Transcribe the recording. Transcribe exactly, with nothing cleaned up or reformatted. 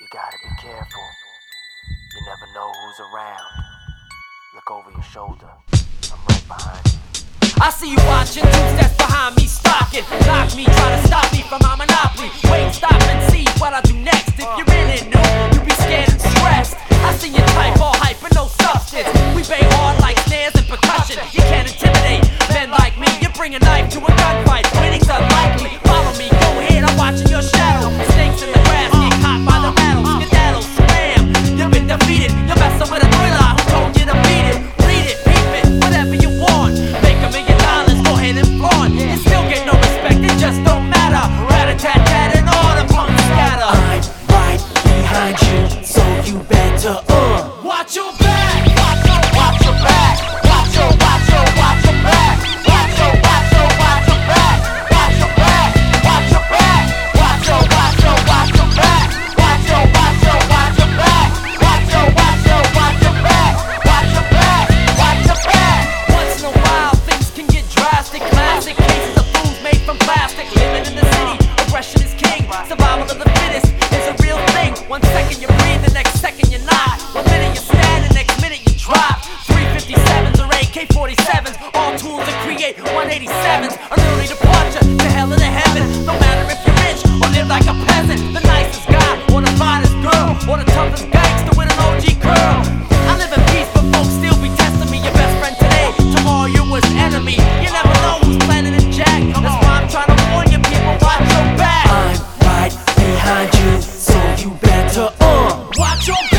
You gotta be careful. You never know who's around. Look over your shoulder. I'm right behind you. I see you watching, two steps behind me, stalking. Knock me, try to stop me from my monopoly. Wait, stop and see what I do next. If you're in it new, you be scared and stressed. I see your type all hype and no substance. We bang hard like snares and percussion. You can't intimidate men like me. You bring a knife to a gunfight, winning's unlikely. Follow me, go ahead, I'm watching your shadow. Snakes in the grass, get caught by the rattle. Skedaddle, scram, you've been defeated. You're messing with a thriller, who told you to beat it? Read it, peep it, whatever you want. Make a million dollars, go ahead and flaunt. You still get no respect, it just don't matter. Rat-a-tat-tat and all the punks scatter. I'm right behind you, so you better uh Watch your back, Watch your, watch your back. Watch your, watch your, watch your back. Watch your, watch your, watch your back. Watch your back. Watch your back. Watch your, watch your, watch your back. Watch your, watch your, watch your back. Watch your, watch your, watch your back. Watch your back. Watch your back. once in a while things can get drastic. Classic cases of fools made from plastic. Living in the city, aggression is king. Survival of the fittest is a real thing. One second you breathe, the next second you're not. One minute you're standing, next minute you drop. three fifty-sevens or A K forty-sevens, all tools to create one eighty-sevens. An early departure to hell and to heaven. No matter if you're rich or live like a peasant, the nicest guy or the finest girl or the toughest gangster with an O G curl. I live in peace, but folks still be testing me. Your best friend today, tomorrow you're worst enemy. You never know who's planning a jack. That's why I'm trying to warn you, people, watch your back. I'm right behind you, so you better uh Watch your back.